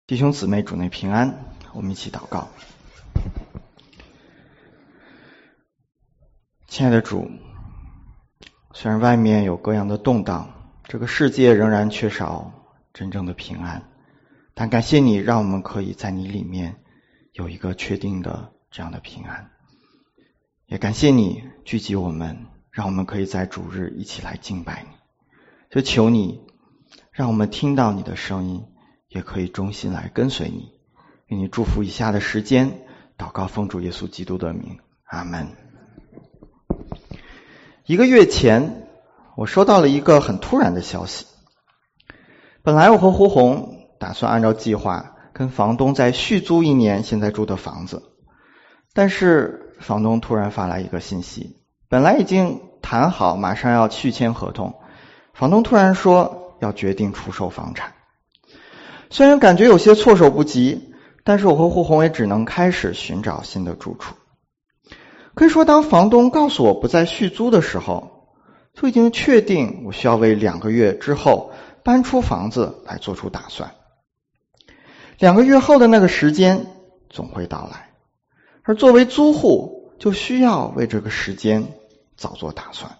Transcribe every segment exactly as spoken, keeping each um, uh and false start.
弟兄姊妹，主内平安，我们一起祷告。亲爱的主，虽然外面有各样的动荡，这个世界仍然缺少真正的平安，但感谢你，让我们可以在你里面有一个确定的这样的平安。也感谢你聚集我们，让我们可以在主日一起来敬拜你。就求你让我们听到你的声音，也可以忠心来跟随你。愿你祝福以下的时间，祷告奉主耶稣基督的名，阿们。一个月前，我收到了一个很突然的消息。本来我和胡红打算按照计划跟房东再续租一年现在住的房子，但是房东突然发来一个信息，本来已经谈好马上要续签合同，房东突然说要决定出售房产。虽然感觉有些措手不及，但是我和胡红也只能开始寻找新的住处。可以说，当房东告诉我不再续租的时候，就已经确定我需要为两个月之后搬出房子来做出打算。两个月后的那个时间总会到来，而作为租户就需要为这个时间早做打算。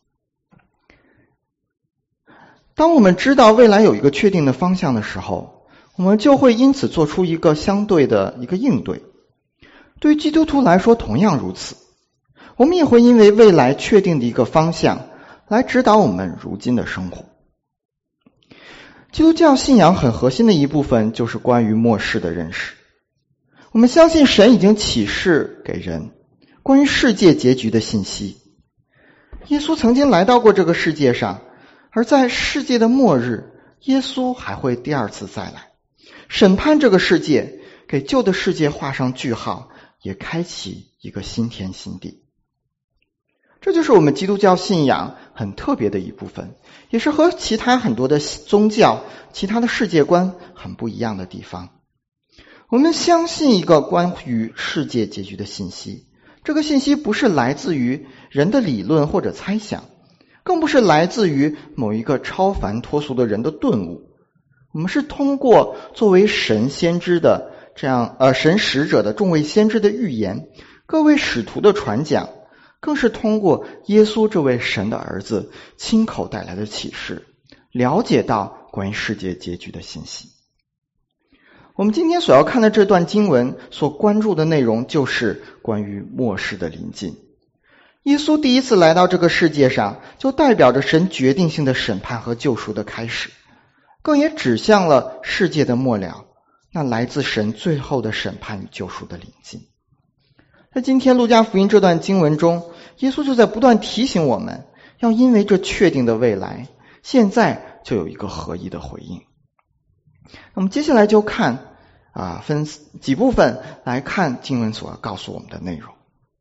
当我们知道未来有一个确定的方向的时候，我们就会因此做出一个相对的一个应对。对于基督徒来说同样如此，我们也会因为未来确定的一个方向来指导我们如今的生活。基督教信仰很核心的一部分就是关于末世的认识。我们相信神已经启示给人关于世界结局的信息。耶稣曾经来到过这个世界上，而在世界的末日，耶稣还会第二次再来，审判这个世界，给旧的世界画上句号，也开启一个新天新地。这就是我们基督教信仰很特别的一部分，也是和其他很多的宗教、其他的世界观很不一样的地方。我们相信一个关于世界结局的信息，这个信息不是来自于人的理论或者猜想，更不是来自于某一个超凡脱俗的人的顿悟。我们是通过作为神先知的这样呃神使者的众位先知的预言，各位使徒的传讲，更是通过耶稣这位神的儿子亲口带来的启示，了解到关于世界结局的信息。我们今天所要看的这段经文所关注的内容，就是关于末世的临近。耶稣第一次来到这个世界上，就代表着神决定性的审判和救赎的开始，更也指向了世界的末了，那来自神最后的审判与救赎的临近。在今天路加福音这段经文中，耶稣就在不断提醒我们，要因为这确定的未来，现在就有一个合一的回应。那么接下来就看啊，分几部分来看经文所要告诉我们的内容。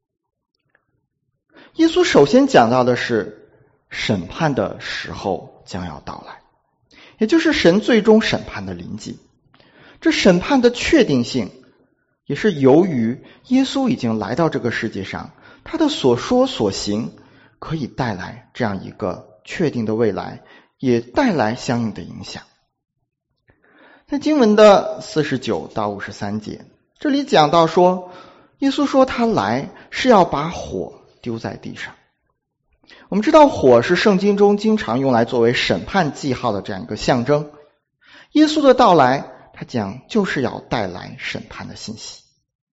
耶稣首先讲到的是审判的时候将要到来，也就是神最终审判的临近。这审判的确定性也是由于耶稣已经来到这个世界上，他的所说所行可以带来这样一个确定的未来，也带来相应的影响。在经文的四十九到五十三节，这里讲到说，耶稣说他来是要把火丢在地上。我们知道火是圣经中经常用来作为审判记号的这样一个象征，耶稣的到来他讲就是要带来审判的信息。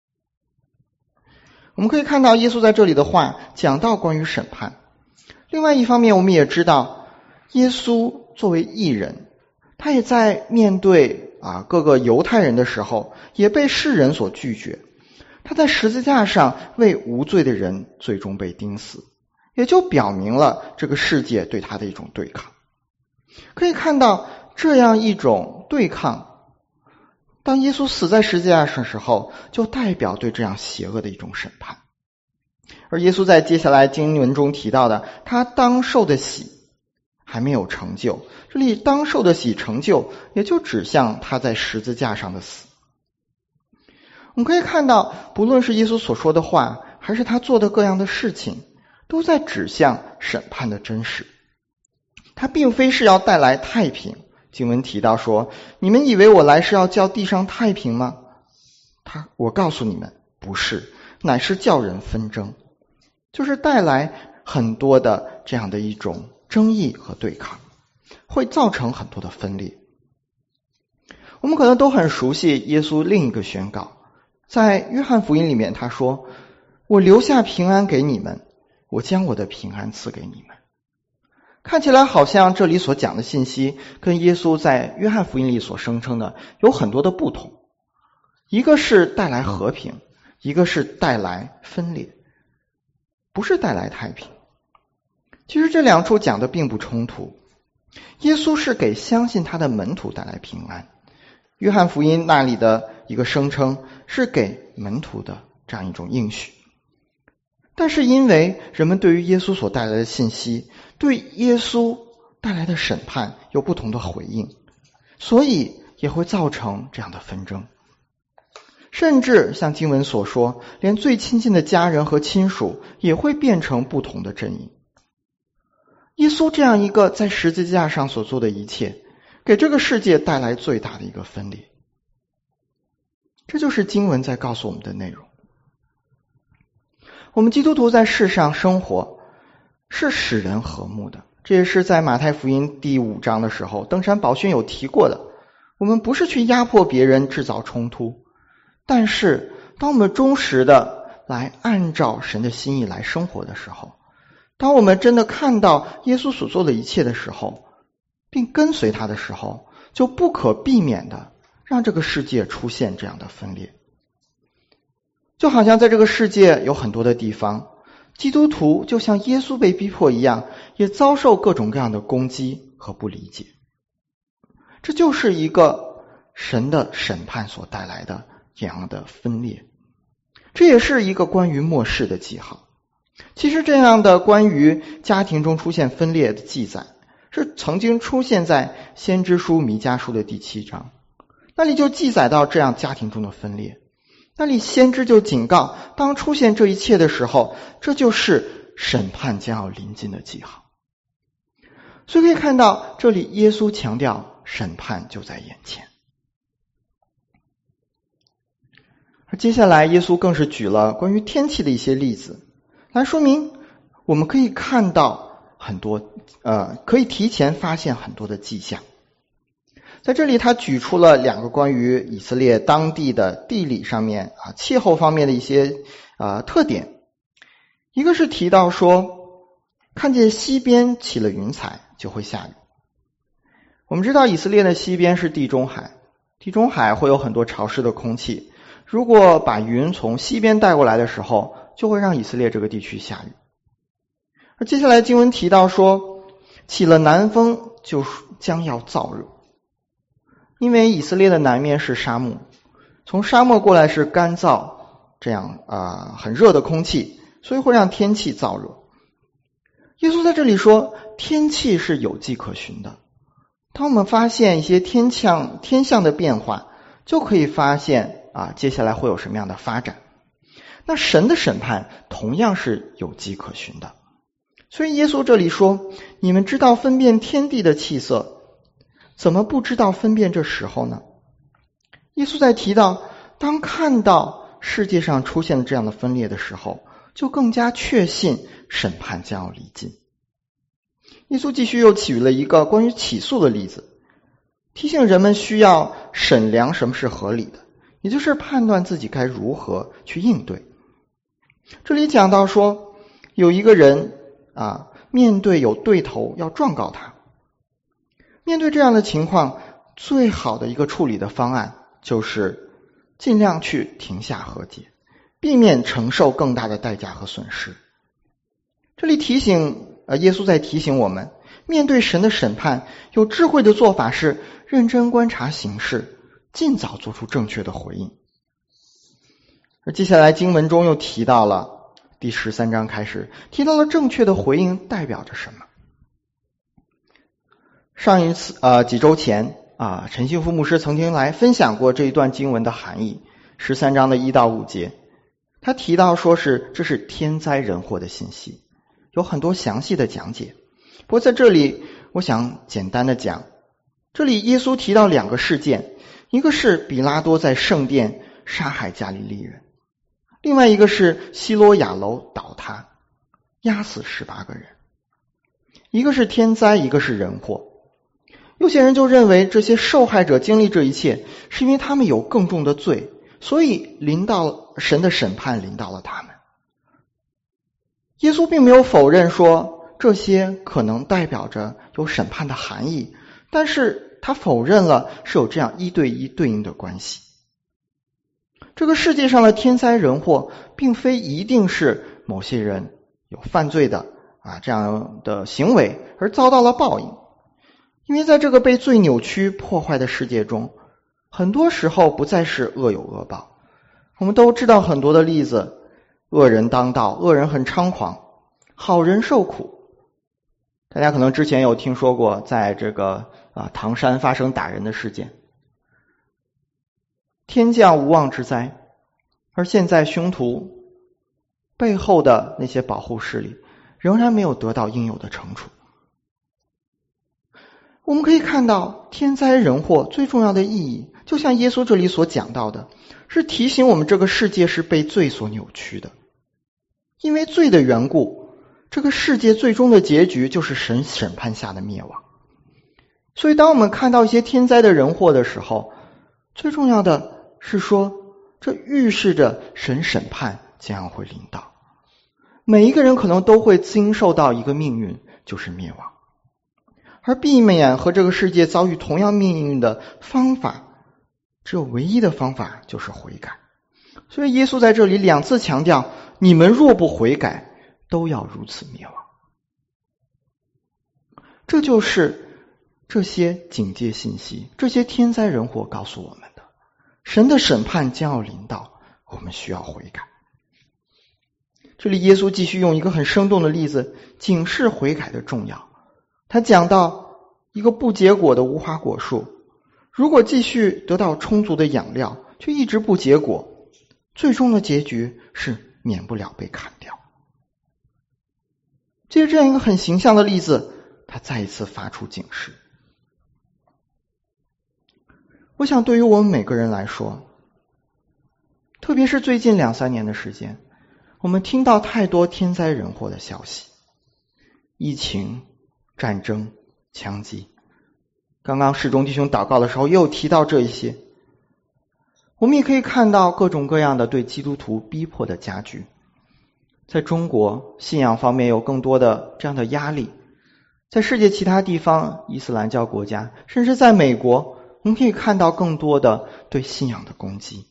我们可以看到耶稣在这里的话讲到关于审判。另外一方面，我们也知道耶稣作为义人，他也在面对啊各个犹太人的时候也被世人所拒绝，他在十字架上为无罪的人最终被钉死，也就表明了这个世界对他的一种对抗。可以看到这样一种对抗，当耶稣死在十字架上的时候，就代表对这样邪恶的一种审判。而耶稣在接下来经文中提到的他当受的洗还没有成就，这里当受的洗成就，也就指向他在十字架上的死。我们可以看到，不论是耶稣所说的话，还是他做的各样的事情，都在指向审判的真实。他并非是要带来太平， 经文提到说，你们以为我来是要叫地上太平吗？他我告诉你们，不是，乃是叫人纷争，就是带来很多的这样的一种争议和对抗，会造成很多的分裂。我们可能都很熟悉耶稣另一个宣告，在约翰福音里面他说，我留下平安给你们，我将我的平安赐给你们。看起来好像这里所讲的信息跟耶稣在约翰福音里所声称的有很多的不同，一个是带来和平，一个是带来分裂，不是带来太平。其实这两处讲的并不冲突，耶稣是给相信他的门徒带来平安，约翰福音那里的一个声称是给门徒的这样一种应许。但是因为人们对于耶稣所带来的信息，对耶稣带来的审判有不同的回应，所以也会造成这样的纷争。甚至像经文所说，连最亲近的家人和亲属也会变成不同的阵营。耶稣这样一个在十字架上所做的一切，给这个世界带来最大的一个分裂。这就是经文在告诉我们的内容。我们基督徒在世上生活是使人和睦的，这也是在马太福音第五章的时候登山宝训有提过的。我们不是去压迫别人制造冲突，但是当我们忠实的来按照神的心意来生活的时候，当我们真的看到耶稣所做的一切的时候，并跟随他的时候，就不可避免的让这个世界出现这样的分裂。就好像在这个世界有很多的地方，基督徒就像耶稣被逼迫一样，也遭受各种各样的攻击和不理解。这就是一个神的审判所带来的这样的分裂，这也是一个关于末世的记号。其实这样的关于家庭中出现分裂的记载，是曾经出现在先知书弥迦书的第七章，那里就记载到这样家庭中的分裂。那里先知就警告，当出现这一切的时候，这就是审判将要临近的记号。所以可以看到，这里耶稣强调审判就在眼前。而接下来耶稣更是举了关于天气的一些例子，来说明我们可以看到很多呃，可以提前发现很多的迹象。在这里他举出了两个关于以色列当地的地理上面啊气候方面的一些啊特点。一个是提到说，看见西边起了云彩就会下雨。我们知道以色列的西边是地中海，地中海会有很多潮湿的空气，如果把云从西边带过来的时候，就会让以色列这个地区下雨。而接下来经文提到说，起了南风就将要燥热。因为以色列的南面是沙漠，从沙漠过来是干燥这样啊、呃、很热的空气，所以会让天气燥热。耶稣在这里说，天气是有迹可循的。当我们发现一些天象天象的变化，就可以发现啊接下来会有什么样的发展。那神的审判同样是有迹可循的。所以耶稣这里说，你们知道分辨天地的气色，怎么不知道分辨这时候呢？耶稣在提到，当看到世界上出现这样的分裂的时候，就更加确信审判将要临近。耶稣继续又举了一个关于起诉的例子，提醒人们需要审量什么是合理的，也就是判断自己该如何去应对。这里讲到说，有一个人啊，面对有对头要状告他，面对这样的情况，最好的一个处理的方案就是尽量去停下和解，避免承受更大的代价和损失。这里提醒呃，耶稣在提醒我们，面对神的审判，有智慧的做法是认真观察形势，尽早做出正确的回应。而接下来经文中又提到了第十三章开始提到了正确的回应代表着什么。上一次呃几周前啊，陈幸福牧师曾经来分享过这一段经文的含义，十三章的一到五节，他提到说是这是天灾人祸的信息，有很多详细的讲解。不过在这里我想简单的讲， 这里耶稣提到两个事件，一个是比拉多在圣殿杀害加利利人，另外一个是西罗亚楼倒塌，压死十八个人。一个是天灾，一个是人祸。有些人就认为这些受害者经历这一切，是因为他们有更重的罪，所以临到神的审判临到了他们。耶稣并没有否认说这些可能代表着有审判的含义，但是他否认了是有这样一对一对应的关系。这个世界上的天灾人祸并非一定是某些人有犯罪的啊这样的行为而遭到了报应，因为在这个被罪扭曲破坏的世界中，很多时候不再是恶有恶报。我们都知道很多的例子，恶人当道，恶人很猖狂，好人受苦。大家可能之前有听说过在这个啊唐山发生打人的事件，天降无妄之灾，而现在凶徒背后的那些保护势力仍然没有得到应有的惩处。我们可以看到天灾人祸最重要的意义，就像耶稣这里所讲到的，是提醒我们这个世界是被罪所扭曲的。因为罪的缘故，这个世界最终的结局就是神审判下的灭亡。所以当我们看到一些天灾的人祸的时候，最重要的是说，这预示着神审判将要会临到。每一个人可能都会经受到一个命运，就是灭亡。而避免和这个世界遭遇同样命运的方法，只有唯一的方法，就是悔改。所以耶稣在这里两次强调，你们若不悔改，都要如此灭亡。这就是这些警戒信息，这些天灾人祸告诉我们的，神的审判将要临到，我们需要悔改。这里耶稣继续用一个很生动的例子警示悔改的重要。他讲到一个不结果的无花果树，如果继续得到充足的养料，却一直不结果，最终的结局是免不了被砍掉。借着这样一个很形象的例子，他再一次发出警示。我想对于我们每个人来说，特别是最近两三年的时间，我们听到太多天灾人祸的消息，疫情、战争、枪击。刚刚世中弟兄祷告的时候也有提到这一些。我们也可以看到各种各样的对基督徒逼迫的加剧。在中国，信仰方面有更多的这样的压力。在世界其他地方，伊斯兰教国家，甚至在美国，我们可以看到更多的对信仰的攻击。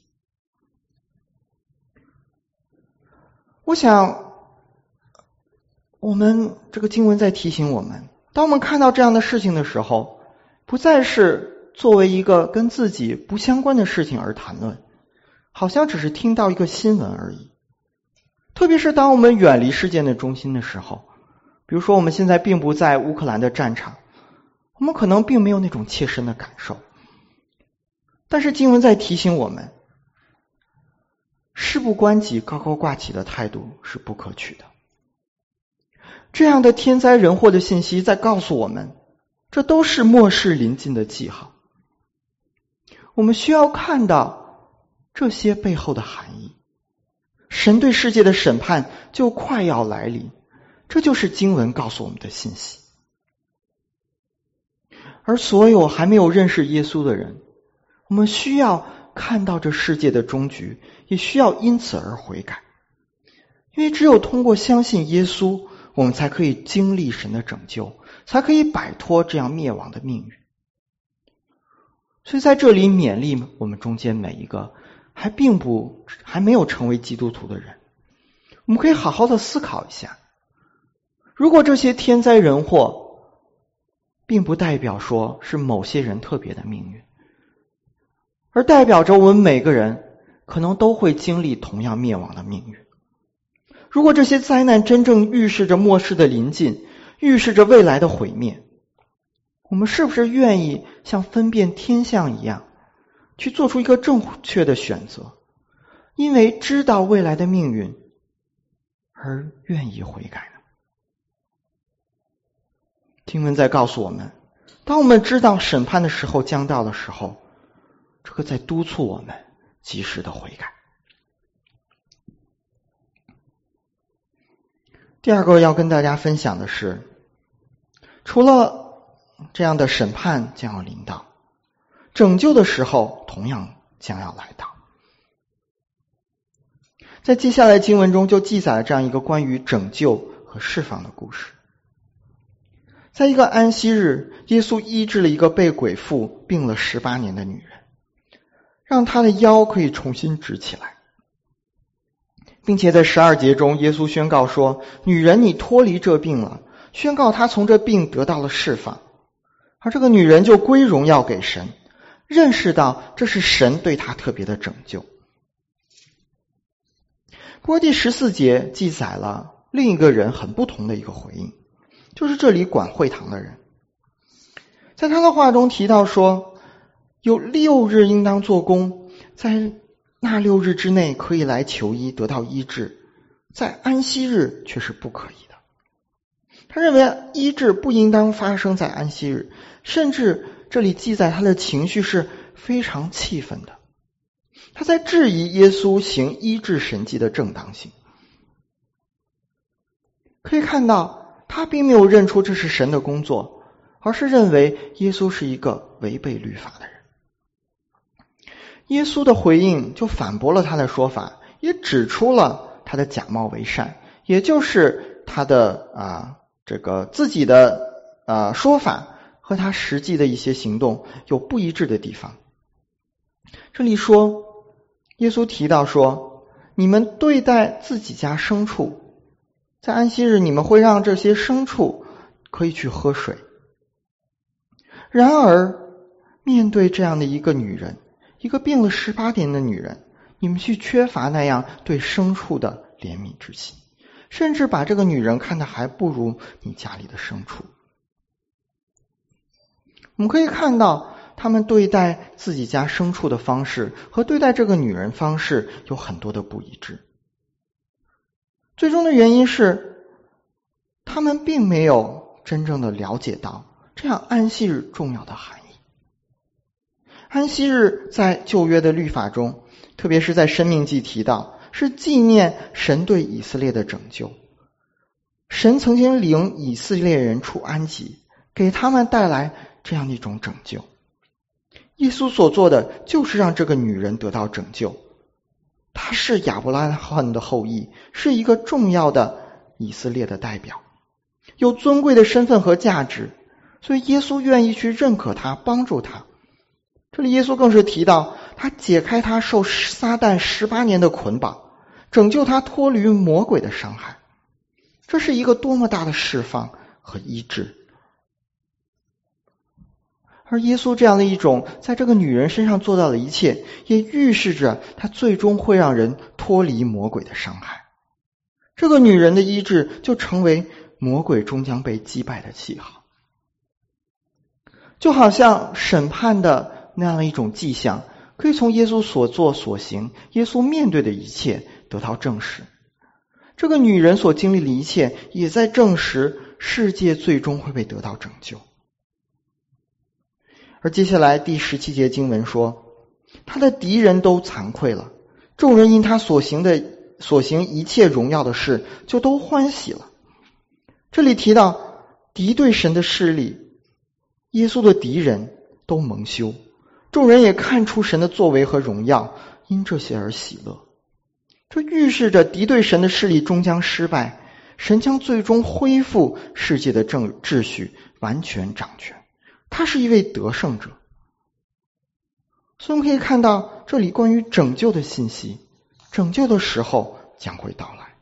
我想我们这个经文在提醒我们，当我们看到这样的事情的时候，不再是作为一个跟自己不相关的事情而谈论，好像只是听到一个新闻而已。特别是当我们远离事件的中心的时候，比如说我们现在并不在乌克兰的战场，我们可能并没有那种切身的感受。但是经文在提醒我们，事不关己高高挂起的态度是不可取的。这样的天灾人祸的信息在告诉我们，这都是末世临近的记号。我们需要看到这些背后的含义。神对世界的审判就快要来临，这就是经文告诉我们的信息。而所有还没有认识耶稣的人，我们需要看到这世界的终局，也需要因此而悔改。因为只有通过相信耶稣，我们才可以经历神的拯救，才可以摆脱这样灭亡的命运。所以在这里勉励我们中间每一个还并不还没有成为基督徒的人，我们可以好好的思考一下，如果这些天灾人祸并不代表说是某些人特别的命运，而代表着我们每个人可能都会经历同样灭亡的命运。如果这些灾难真正预示着末世的临近，预示着未来的毁灭，我们是不是愿意像分辨天象一样去做出一个正确的选择，因为知道未来的命运而愿意悔改呢？经文在告诉我们， 当我们知道审判的时候将到的时候，这个在督促我们及时的悔改。第二个要跟大家分享的是，除了这样的审判将要临到，拯救的时候同样将要来到。在接下来经文中就记载了这样一个关于拯救和释放的故事。在一个安息日，耶稣医治了一个被鬼附病了十八年的女人，让她的腰可以重新直起来，并且在十二节中，耶稣宣告说，女人你脱离这病了，宣告她从这病得到了释放。而这个女人就归荣耀给神，认识到这是神对她特别的拯救。不过第十四节记载了另一个人很不同的一个回应，就是这里管会堂的人。在他的话中提到说，有六日应当做工，在那六日之内可以来求医得到医治，在安息日却是不可以的。他认为医治不应当发生在安息日，甚至这里记载他的情绪是非常气愤的。他在质疑耶稣行医治神迹的正当性。可以看到他并没有认出这是神的工作，而是认为耶稣是一个违背律法的人。耶稣的回应就反驳了他的说法，也指出了他的假冒为善，也就是他的啊这个自己的啊说法和他实际的一些行动有不一致的地方。这里说，耶稣提到说，你们对待自己家牲畜，在安息日你们会让这些牲畜可以去喝水。然而面对这样的一个女人，一个病了十八年的女人，你们去缺乏那样对牲畜的怜悯之心，甚至把这个女人看得还不如你家里的牲畜。我们可以看到他们对待自己家牲畜的方式和对待这个女人方式有很多的不一致。最终的原因是他们并没有真正的了解到这样安息日重要的含义。安息日在旧约的律法中，特别是在申命记提到，是纪念神对以色列的拯救。神曾经领以色列人出埃及，给他们带来这样一种拯救。耶稣所做的就是让这个女人得到拯救。她是亚伯拉罕的后裔，是一个重要的以色列的代表，有尊贵的身份和价值，所以耶稣愿意去认可她，帮助她。这里耶稣更是提到，他解开他受撒旦十八年的捆绑，拯救他脱离魔鬼的伤害。这是一个多么大的释放和医治。而耶稣这样的一种在这个女人身上做到的一切，也预示着他最终会让人脱离魔鬼的伤害。这个女人的医治就成为魔鬼终将被击败的记号，就好像审判的那样的一种迹象，可以从耶稣所做所行，耶稣面对的一切得到证实。这个女人所经历的一切也在证实世界最终会被得到拯救。而接下来第十七节经文说，他的敌人都惭愧了，众人因他所行的所行一切荣耀的事就都欢喜了。这里提到敌对神的势力，耶稣的敌人都蒙羞，众人也看出神的作为和荣耀，因这些而喜乐。这预示着敌对神的势力终将失败，神将最终恢复世界的正秩序，完全掌权。他是一位得胜者。所以我们可以看到这里关于拯救的信息，拯救的时候将会到来。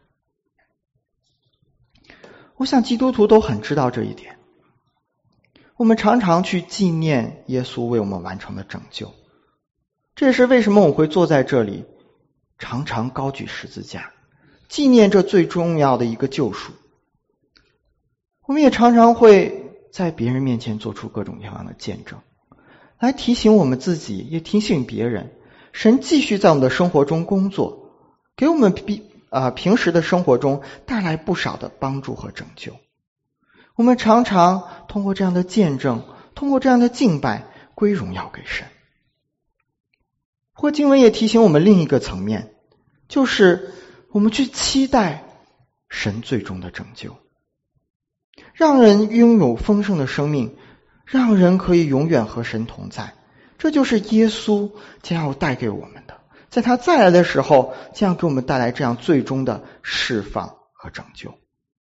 我想基督徒都很知道这一点。我们常常去纪念耶稣为我们完成的拯救，这也是为什么我们会坐在这里常常高举十字架，纪念这最重要的一个救赎。我们也常常会在别人面前做出各种各样的见证，来提醒我们自己，也提醒别人，神继续在我们的生活中工作，给我们比呃平时的生活中带来不少的帮助和拯救。我们常常通过这样的见证通过这样的敬拜归荣耀给神。不过经文也提醒我们另一个层面，就是我们去期待神最终的拯救，让人拥有丰盛的生命，让人可以永远和神同在。这就是耶稣将要带给我们的，在他再来的时候将要给我们带来这样最终的释放和拯救。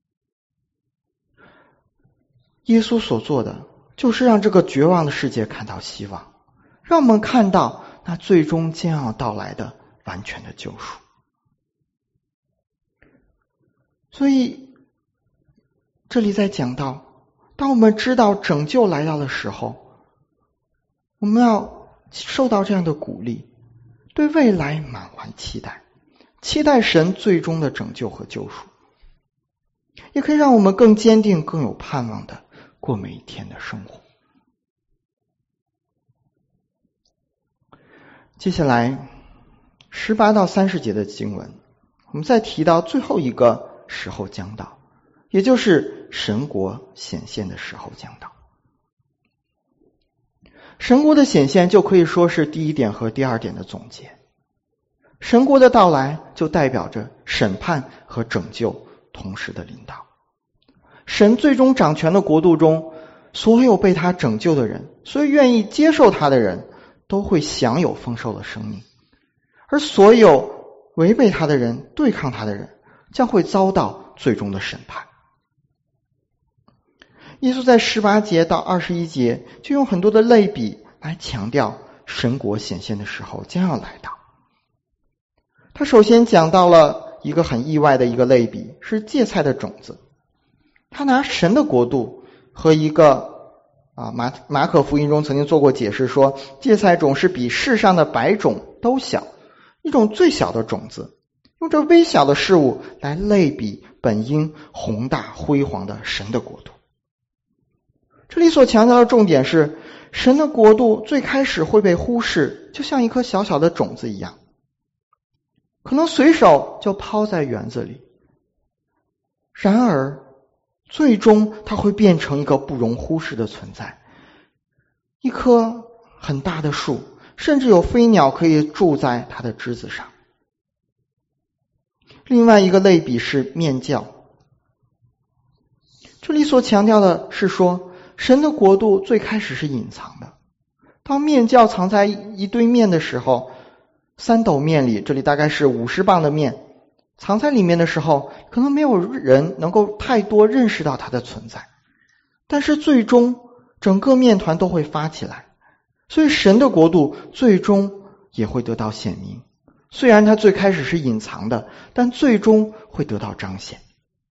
耶稣所做的就是让这个绝望的世界看到希望，让我们看到那最终将要到来的完全的救赎。所以这里在讲到，当我们知道拯救来到的时候，我们要受到这样的鼓励，对未来满怀期待，期待神最终的拯救和救赎，也可以让我们更坚定更有盼望的过每一天的生活。接下来十八到三十节的经文，我们再提到最后一个时候将到，也就是神国显现的时候将到。神国的显现就可以说是第一点和第二点的总结。神国的到来就代表着审判和拯救同时的临到。神最终掌权的国度中，所有被他拯救的人，所有愿意接受他的人，都会享有丰盛的生命，而所有违背他的人，对抗他的人，将会遭到最终的审判。耶稣在十八节到二十一节就用很多的类比来强调神国显现的时候将要来到。他首先讲到了一个很意外的一个类比，是芥菜的种子。他拿神的国度和一个啊马马可福音中曾经做过解释，说芥菜种是比世上的百种都小，一种最小的种子，用这微小的事物来类比本应宏大辉煌的神的国度。这里所强调的重点是，神的国度最开始会被忽视，就像一颗小小的种子一样，可能随手就抛在园子里，然而最终它会变成一个不容忽视的存在，一棵很大的树，甚至有飞鸟可以住在它的枝子上。另外一个类比是面酵，这里所强调的是说，神的国度最开始是隐藏的。当面酵藏在一堆面的时候，三斗面里，这里大概是五十磅的面，藏在里面的时候，可能没有人能够太多认识到它的存在，但是最终整个面团都会发起来，所以神的国度最终也会得到显明。虽然它最开始是隐藏的，但最终会得到彰显。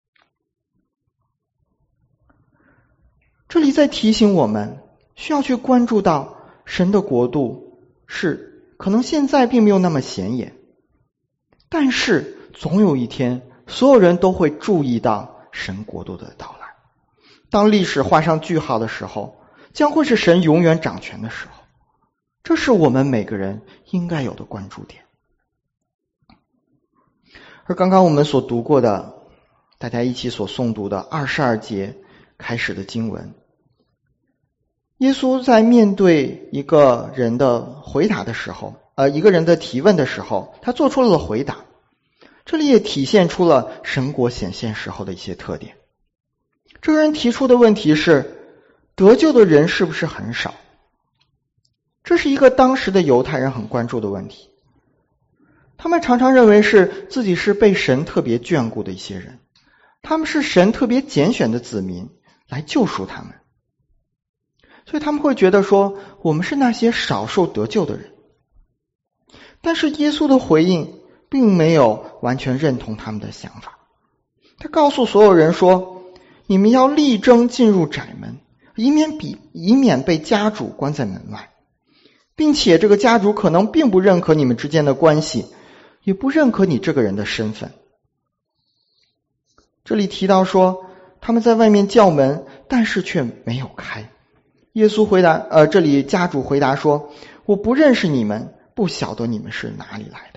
这里在提醒我们，需要去关注到神的国度是可能现在并没有那么显眼，但是总有一天所有人都会注意到神国度的到来。当历史画上句号的时候，将会是神永远掌权的时候，这是我们每个人应该有的关注点。而刚刚我们所读过的，大家一起所诵读的二十二节开始的经文，耶稣在面对一个人的回答的时候，呃，一个人的提问的时候，他做出了回答。这里也体现出了神国显现时候的一些特点。这个人提出的问题是，得救的人是不是很少？这是一个当时的犹太人很关注的问题。他们常常认为是自己是被神特别眷顾的一些人，他们是神特别拣选的子民来救赎他们，所以他们会觉得说，我们是那些少数得救的人。但是耶稣的回应并没有完全认同他们的想法。他告诉所有人说，你们要力争进入窄门，以免比以免被家主关在门外，并且这个家主可能并不认可你们之间的关系，也不认可你这个人的身份。这里提到说，他们在外面叫门，但是却没有开。耶稣回答，呃，这里家主回答说，我不认识你们，不晓得你们是哪里来的。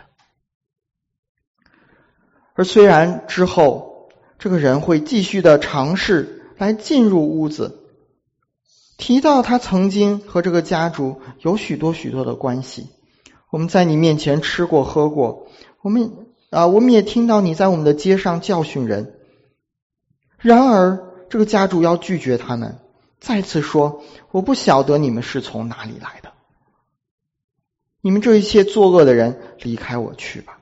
而虽然之后这个人会继续的尝试来进入屋子， 提到他曾经和这个家主有许多许多的关系，我们在你面前吃过喝过，我们啊，我们也听到你在我们的街上教训人。然而这个家主要拒绝他们，再次说，我不晓得你们是从哪里来的，你们这一切作恶的人，离开我去吧。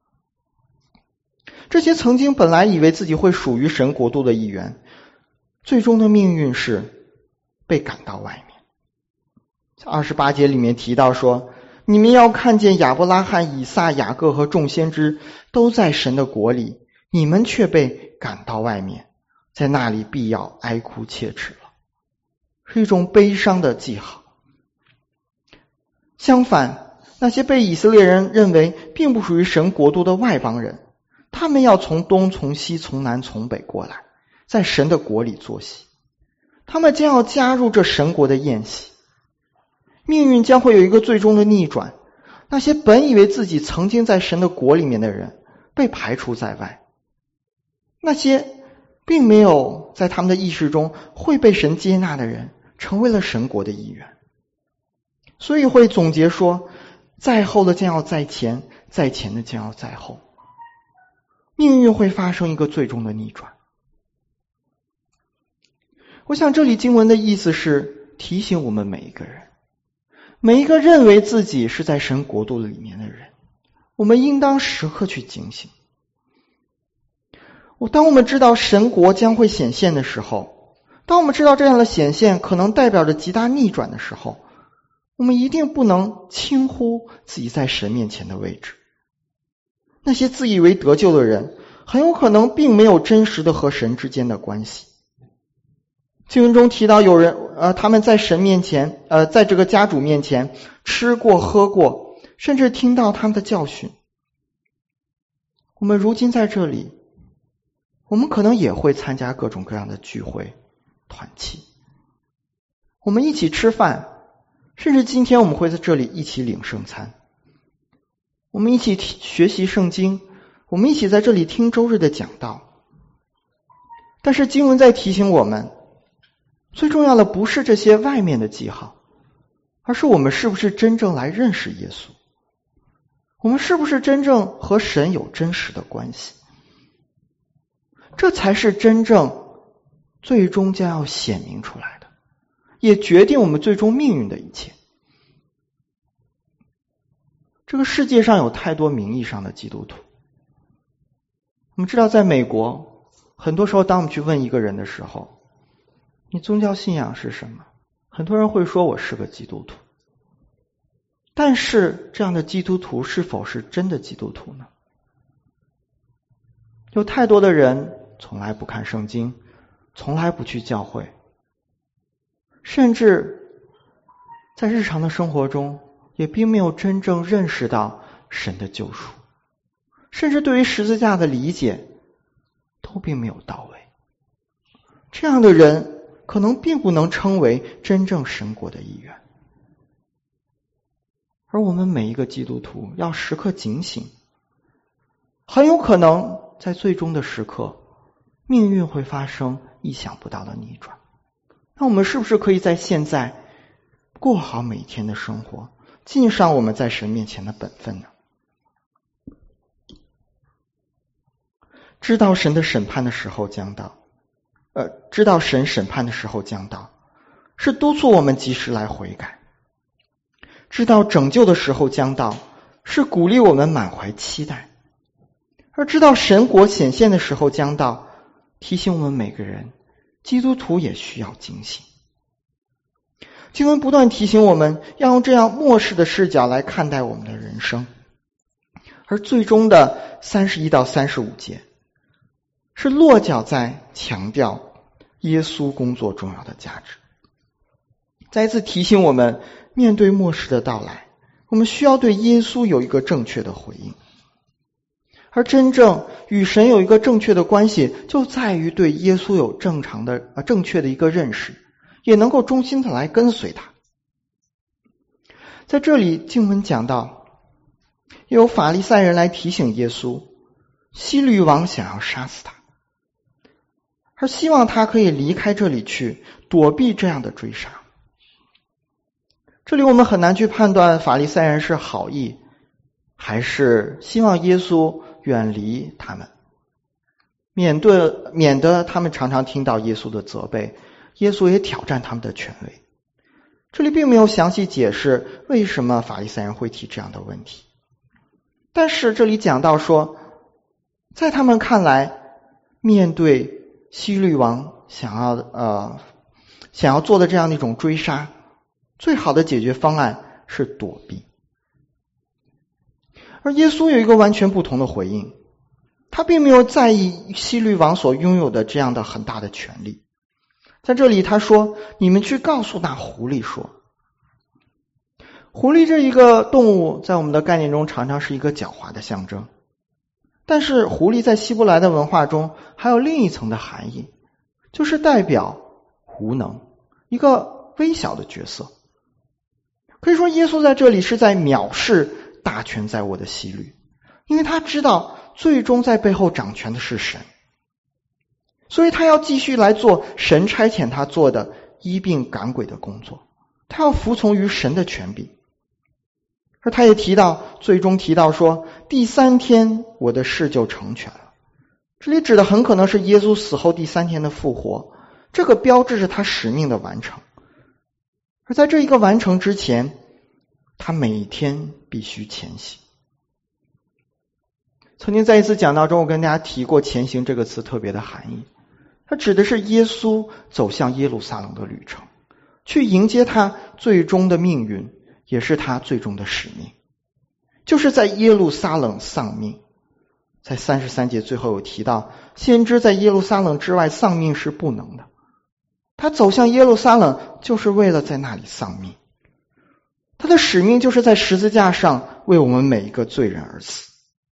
这些曾经本来以为自己会属于神国度的一员，最终的命运是被赶到外面。二十八节里面提到说，你们要看见亚伯拉罕、以撒、雅各和众先知都在神的国里，你们却被赶到外面，在那里必要哀哭切齿了，是一种悲伤的记号。相反，那些被以色列人认为并不属于神国度的外邦人，他们要从东从西从南从北过来，在神的国里坐席，他们将要加入这神国的宴席。命运将会有一个最终的逆转，那些本以为自己曾经在神的国里面的人被排除在外，那些并没有在他们的意识中会被神接纳的人成为了神国的一员。所以会总结说，在后的将要在前，在前的将要在后，命运会发生一个最终的逆转。我想这里经文的意思是提醒我们每一个人，每一个认为自己是在神国度里面的人，我们应当时刻去警醒。当我们知道神国将会显现的时候，当我们知道这样的显现可能代表着极大逆转的时候，我们一定不能轻忽自己在神面前的位置。那些自以为得救的人，很有可能并没有真实的和神之间的关系。经文中提到有人呃，他们在神面前呃，在这个家主面前吃过喝过，甚至听到他们的教训。我们如今在这里，我们可能也会参加各种各样的聚会团契，我们一起吃饭，甚至今天我们会在这里一起领圣餐，我们一起学习圣经，我们一起在这里听周日的讲道。但是经文在提醒我们，最重要的不是这些外面的记号，而是我们是不是真正来认识耶稣，我们是不是真正和神有真实的关系，这才是真正最终将要显明出来的，也决定我们最终命运的一切。这个世界上有太多名义上的基督徒，我们知道在美国，很多时候当我们去问一个人的时候，你宗教信仰是什么？很多人会说我是个基督徒。但是这样的基督徒是否是真的基督徒呢？有太多的人从来不看圣经，从来不去教会，甚至在日常的生活中也并没有真正认识到神的救赎，甚至对于十字架的理解都并没有到位。这样的人可能并不能称为真正神国的一员。而我们每一个基督徒要时刻警醒，很有可能在最终的时刻，命运会发生意想不到的逆转。那我们是不是可以在现在过好每一天的生活，尽上我们在神面前的本分呢？知道神的审判的时候将到，呃，知道神审判的时候将到，是督促我们及时来悔改；知道拯救的时候将到，是鼓励我们满怀期待；而知道神国显现的时候将到，提醒我们每个人，基督徒也需要警醒。经文不断提醒我们要用这样末世的视角来看待我们的人生，而最终的三十一到三十五节是落脚在强调耶稣工作重要的价值，再一次提醒我们，面对末世的到来，我们需要对耶稣有一个正确的回应。而真正与神有一个正确的关系，就在于对耶稣有正常的、呃、正确的一个认识，也能够忠心的来跟随他。在这里经文讲到，有法利赛人来提醒耶稣，希律王想要杀死他，而希望他可以离开这里去，躲避这样的追杀。 这里我们很难去判断法利赛人是好意，还是希望耶稣远离他们，免得免得他们常常听到耶稣的责备，耶稣也挑战他们的权威。这里并没有详细解释为什么法利赛人会提这样的问题，但是这里讲到说，在他们看来，面对希律王想要呃想要做的这样的一种追杀，最好的解决方案是躲避。而耶稣有一个完全不同的回应，他并没有在意希律王所拥有的这样的很大的权利。在这里他说，你们去告诉那狐狸说。狐狸这一个动物在我们的概念中常常是一个狡猾的象征，但是狐狸在希伯来的文化中还有另一层的含义，就是代表无能，一个微小的角色。可以说耶稣在这里是在藐视大权在握的希律，因为他知道最终在背后掌权的是神，所以他要继续来做神差遣他做的医病赶鬼的工作，他要服从于神的权柄。而他也提到，最终提到说，第三天我的事就成全了。这里指的很可能是耶稣死后第三天的复活，这个标志着他使命的完成。而在这一个完成之前，他每天必须前行。曾经在一次讲道中，我跟大家提过前行这个词特别的含义，它指的是耶稣走向耶路撒冷的旅程，去迎接他最终的命运，也是他最终的使命，就是在耶路撒冷丧命。在三十三节最后有提到，先知在耶路撒冷之外丧命是不能的，他走向耶路撒冷就是为了在那里丧命，他的使命就是在十字架上为我们每一个罪人而死。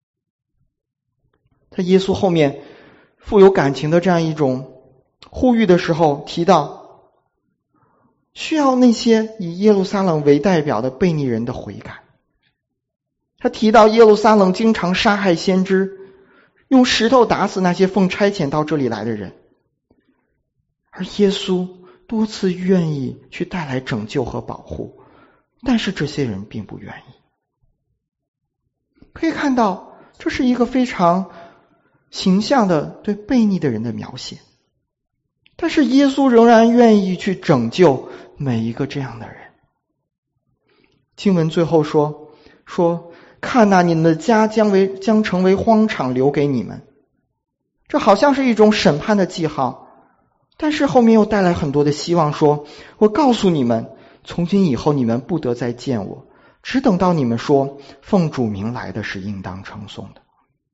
在耶稣后面富有感情的这样一种呼吁的时候提到，需要那些以耶路撒冷为代表的悖逆人的悔改。他提到耶路撒冷经常杀害先知，用石头打死那些奉差遣到这里来的人，而耶稣多次愿意去带来拯救和保护，但是这些人并不愿意。可以看到，这是一个非常形象的对悖逆的人的描写，但是耶稣仍然愿意去拯救每一个这样的人。经文最后说说看哪，你们的家将为将成为荒场，留给你们。这好像是一种审判的记号，但是后面又带来很多的希望，说我告诉你们，从今以后你们不得再见我，只等到你们说奉主名来的是应当称颂的。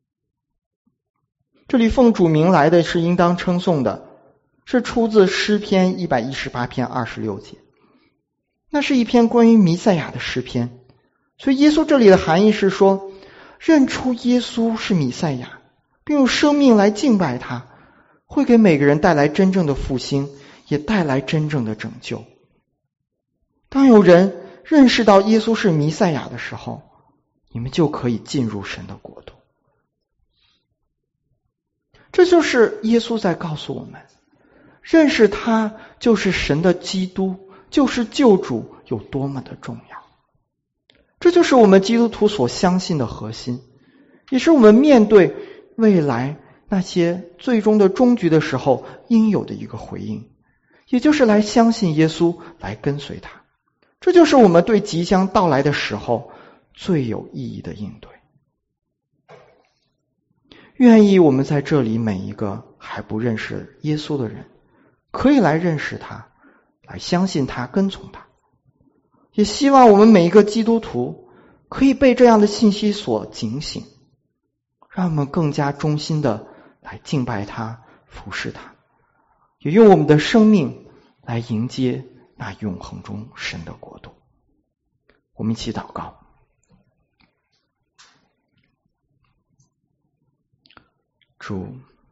这里奉主名来的是应当称颂的，是出自诗篇一百一十八篇二十六节，那是一篇关于弥赛亚的诗篇。所以耶稣这里的含义是说，认出耶稣是弥赛亚，并用生命来敬拜他，会给每个人带来真正的复兴，也带来真正的拯救。当有人认识到耶稣是弥赛亚的时候，你们就可以进入神的国度。这就是耶稣在告诉我们，认识他就是神的基督，就是救主，有多么的重要。这就是我们基督徒所相信的核心，也是我们面对未来那些最终的终局的时候应有的一个回应，也就是来相信耶稣，来跟随他。这就是我们对即将到来的时候最有意义的应对。愿意我们在这里每一个还不认识耶稣的人，可以来认识他，来相信他，跟从他。也希望我们每一个基督徒可以被这样的信息所警醒，让我们更加忠心的来敬拜他，服侍他，也用我们的生命来迎接那永恒中神的国度。我们一起祷告。主，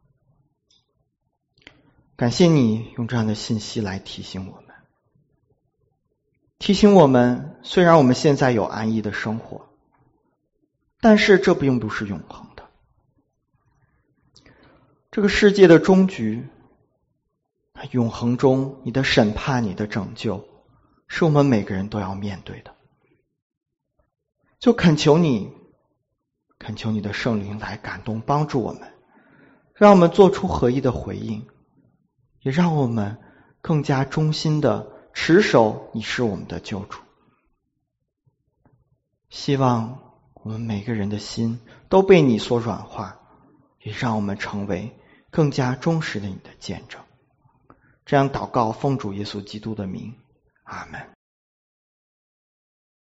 感谢你用这样的信息来提醒我们，提醒我们，虽然我们现在有安逸的生活，但是这并不是永恒的。这个世界的终局，永恒中你的审判，你的拯救， 是我们每个人都要面对的。就恳求你，恳求你的圣灵来感动帮助我们，让我们做出合一的回应，也让我们更加忠心的持守你是我们的救主。希望我们每个人的心都被你所软化，也让我们成为更加忠实的你的见证。这样祷告，奉主耶稣基督的名，阿们。